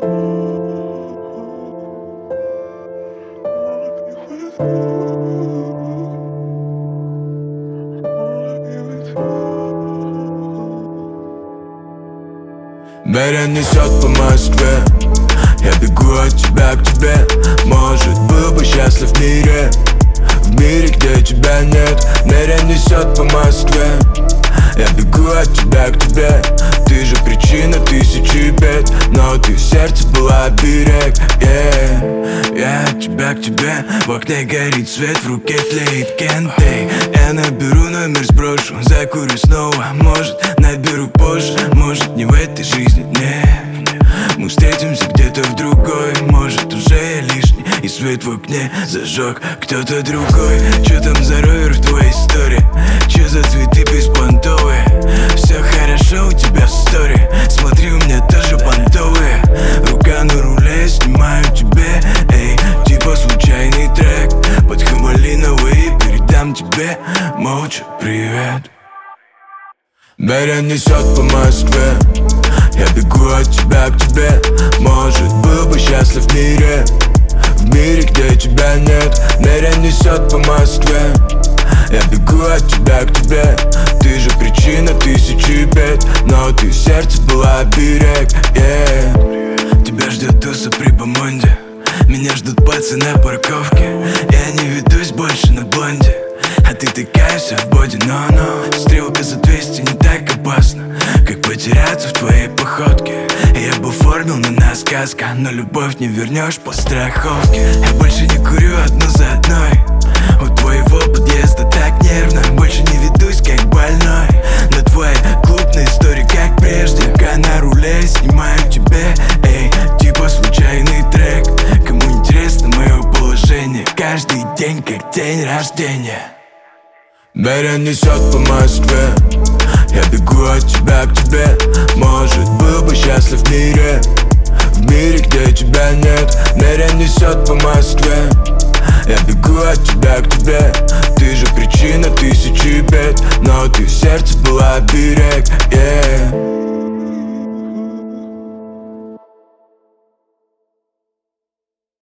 Меня несет по Москве, я бегу от тебя к тебе. Может, был бы счастлив в мире, где тебя нет. Меня несет по Москве, я бегу от тебя к тебе. Ты же причина тысячи бед, но ты в сердце была берег. Я от тебя к тебе, в окне горит свет, в руке тлеет кенты. Я наберу номер, сброшу, закурю снова. Может, наберу позже, может, не в этой жизни, нет. Мы встретимся где-то в другой, может, уже я лишний, и свет в окне зажег кто-то другой. Чё там за ровер в твоей истории? Чё за цветы беспонтовые? Все хорошо у тебя в стори, смотри, у меня тоже понтовые. Рука на руле, снимаю тебе, эй, типа случайный трек. Под Хамалиновой передам тебе молча привет. Меня несет по Москве, я бегу от тебя к тебе. Может, был бы счастлив в мире, где тебя нет. Меня несет по Москве, я бегу от тебя к тебе. Ты же причина тысячи бед, но ты в сердце была берег. Тебя ждет туса при Бомонде, меня ждут пацы на парковке. Я не ведусь больше на блонде, а ты такая вся в боди, но стрелка за 200 не так опасна, как потеряться в твоей походке. Я бы оформил на нас сказка, но любовь не вернешь по страховке. Я больше не курю одну за одной, у твоего подъезда так нервно. Больше не ведусь как больной на твои клубные истории, как прежде. Рука на руле, снимаю тебе, эй, типа случайный трек. Кому интересно мое положение, каждый день как день рождения. Меня несет по Москве, я бегу от тебя к тебе. Может, был бы счастлив в мире, где тебя нет. Меня несет по Москве, я бегу от тебя к тебе. Ты же причина тысячи бед, но ты в сердце была берег.